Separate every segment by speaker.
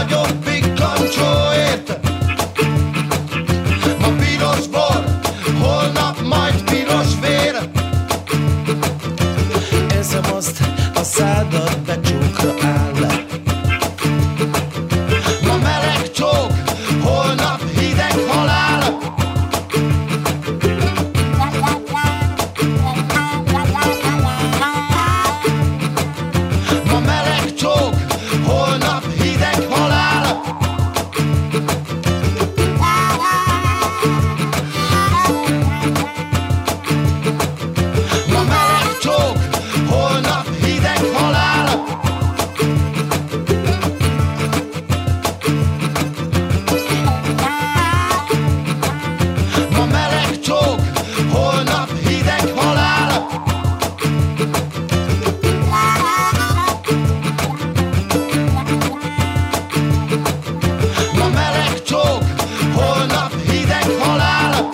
Speaker 1: nagyobb pikkancsóért. Ma piros bor, holnap majd piros vér. Érzem azt, a szádat becsókra áll. Ma meleg csók, holnap hideg halál. Ma meleg csók, holnap hideg halál. Ma meleg csók, holnap hideg halál. Ma meleg csók, holnap hideg halál. Ma meleg csók, holnap hideg halál.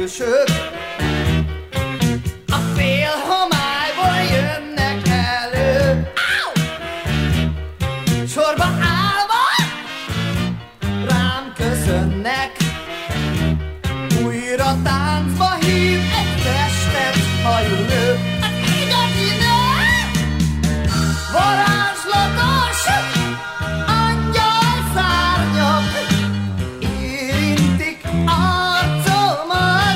Speaker 2: hősök, a fél homályból jönnek elő. Sorba állva rám köszönnek, újra táncba hív egy testet hajlő. Az igazi nő, varázslatos angyalszárnyak érintik arcomat.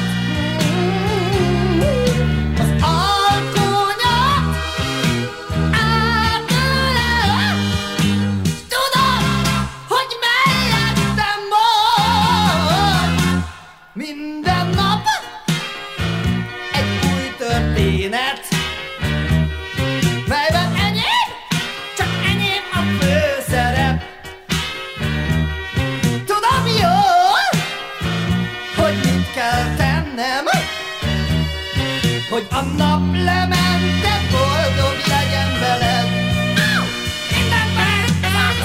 Speaker 2: Az alkonyat átölel, s tudom, hogy mellettem vagy. Minden nap egy új történet, melyben enyém, csak enyém a főszerep. Tudom jól, hogy mit kell tennem, hogy a nap lement, de boldog legyen veled. Minden perc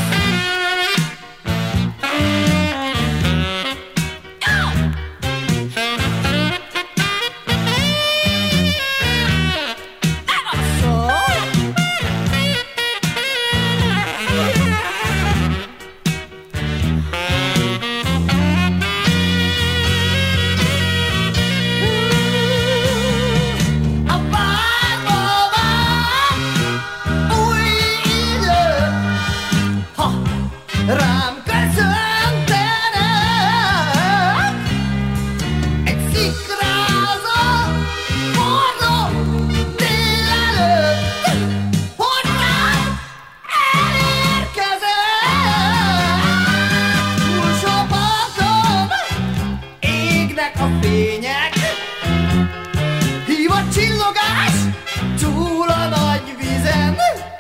Speaker 2: rám köszöntenek egy szikrázó, forró délelőtt, hozzám elérkezett. Túlsó parton égnek a fények, hív a csillogás túl a nagy vizen.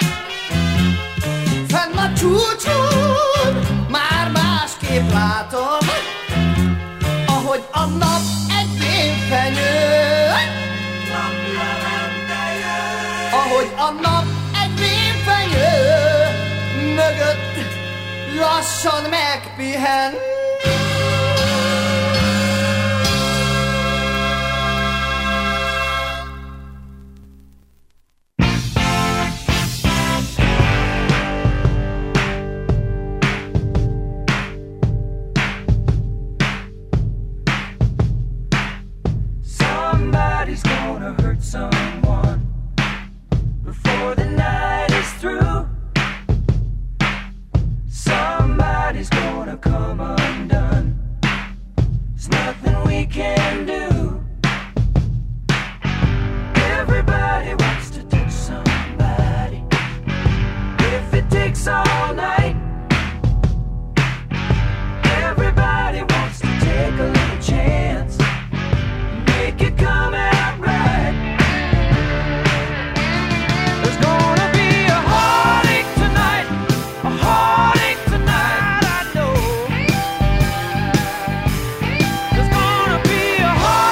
Speaker 2: Fenn a csúcson már másképp látom, ahogy a nap egy rémfenyő. Ahogy a nap egy rémfenyő mögött lassan megpihen.
Speaker 3: Somebody's gonna hurt someone before the night is through. Somebody's gonna come undone. There's nothing we can do. Everybody wants to touch somebody. If it takes all night, everybody wants to take a little chance. Make it come out right. There's gonna be a heartache tonight, a heartache tonight, I know. There's gonna be a heartache.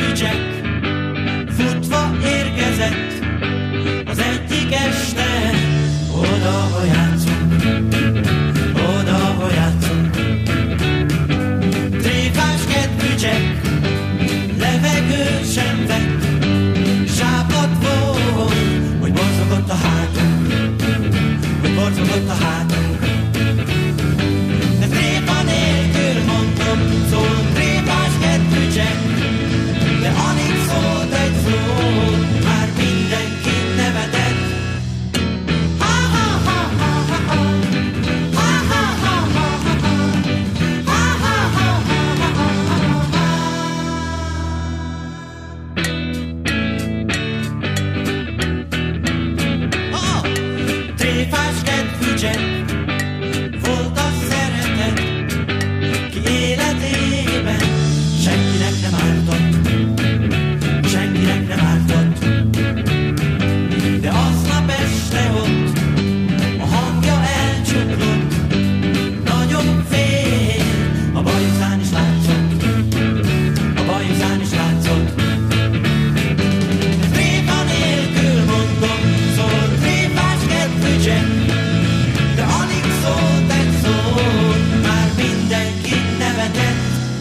Speaker 4: fücsek, futva érkezett az egyik este. Oda, ahol játszunk, oda, ahol játszunk. Tréfás kedvücsek, levegő sem vett, sápad volt, hogy borzogott a hátunk, hogy borzogott a hátunk. De tréfa nélkül mondom, szólunk tréfás kedvücsek, de alig szólt egy szó, már mindenki nevetett. Tréfás kedvücsek, volt a szeretet, ki életében senkinek nem ártott, senkinek nem ártott. De aznap este ott a hangja elcsuklott, nagyon fél, a baj után is látszott, a baj után is látszott. Tréfa nélkül mondom, szól tréfás kedvücsek, de alig szólt egy szó, már mindenki nevetett.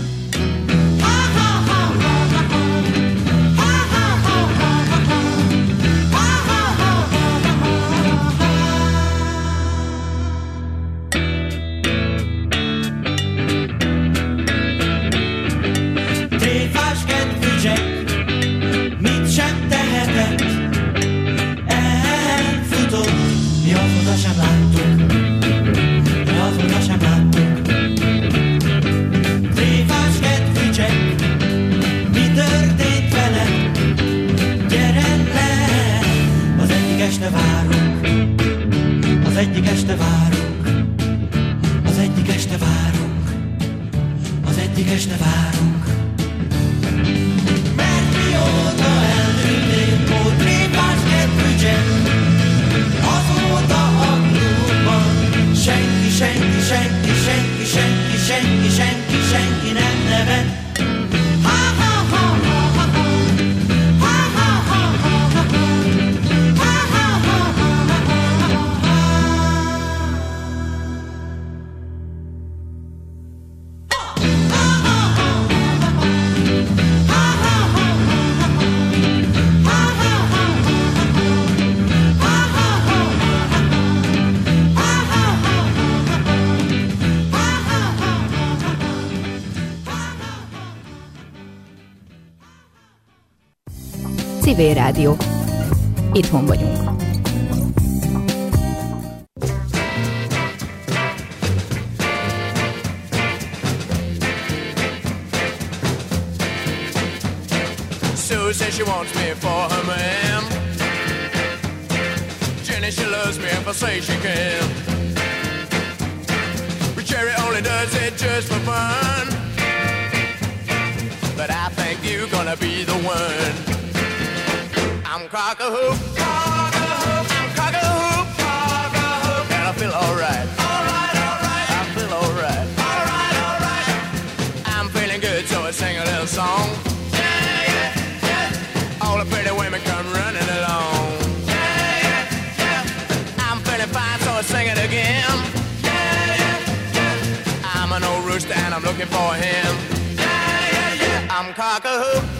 Speaker 4: Tréfás kedvücsek, mit sem tehetett, elfutott, mi azóta sem láttuk, mi azóta sem láttuk. Tréfás kedvücsek, mi történt vele, gyere le, az egyik este várunk, az egyik este várunk, az egyik este várunk, az egyik este várunk. Mert mióta elnőttél, ó tréfás kedvücsek, azóta a klubban senki, senki, senki, senki, senki, senki, senki, senki nem nevet.
Speaker 5: Civil Rádió. Itthon vagyunk.
Speaker 6: Sue says she wants me for her man. Jenny, she loves me if I say she can. But Jerry only does it just for fun. But I think you're gonna be the one. I'm cock-a-hoop, cock-a-hoop, I'm cock-a-hoop, cock-a-hoop, and I feel alright, alright, alright, I feel alright, alright, alright. I'm feeling good, so I sing a little song. Yeah, yeah, yeah. All the pretty women come running along. Yeah, yeah, yeah. I'm feeling fine, so I sing it again. Yeah, yeah, yeah. I'm an old rooster and I'm looking for him. Yeah, yeah, yeah. I'm cock-a-hoop.